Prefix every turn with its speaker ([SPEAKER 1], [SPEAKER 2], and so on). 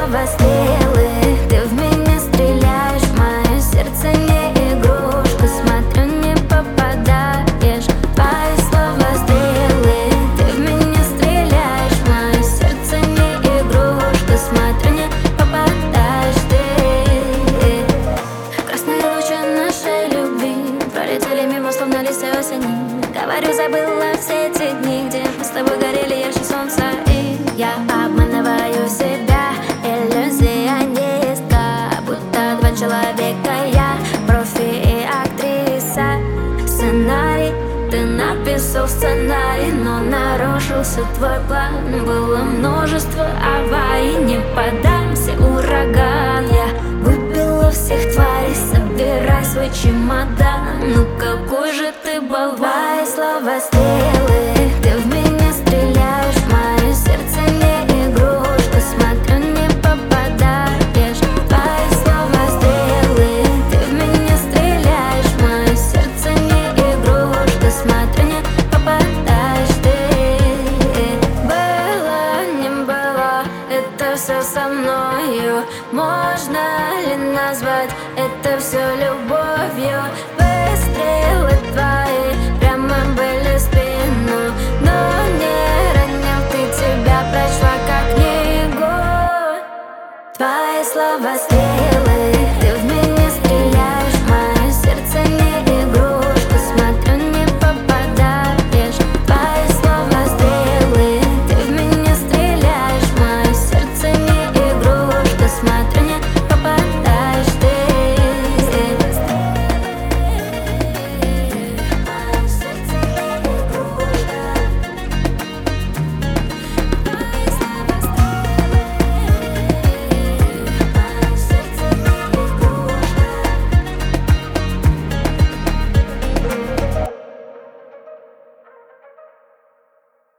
[SPEAKER 1] слова стрелы, ты в меня стреляешь, мое сердце не игрушка, смотрю, не попадаешь. Твои слова стрелы, ты в меня стреляешь, мое сердце не игрушка, смотрю, не попадаешь ты. Красные лучи нашей любви пролетели мимо, словно листья осени. Говорю, забыла все эти дни, где мы с тобой горели ярче солнца. И я обманываю себя, иллюзионистка, будто два человека, я профи и актриса. Сценарий, ты написал сценарий, но нарушился твой план. Было множество аварий, не поддамся, ураган. Я выбила всех тварей, собирай свой чемодан. Ну какой же ты болван. Твои слова стрелы, ты в меня стреляешь, мое сердце не игрушка, смотрю, не попадаешь. Твои слова стрелы, ты в меня стреляешь, мое сердце не игрушка, смотрю, не попадаешь ты. Было, не было, это все со мною. Можно ли назвать это все любовью? Выстрелы твои прямо были в спину, но не ранил, ты тебя прочла как книгу. Твои слова стрелы.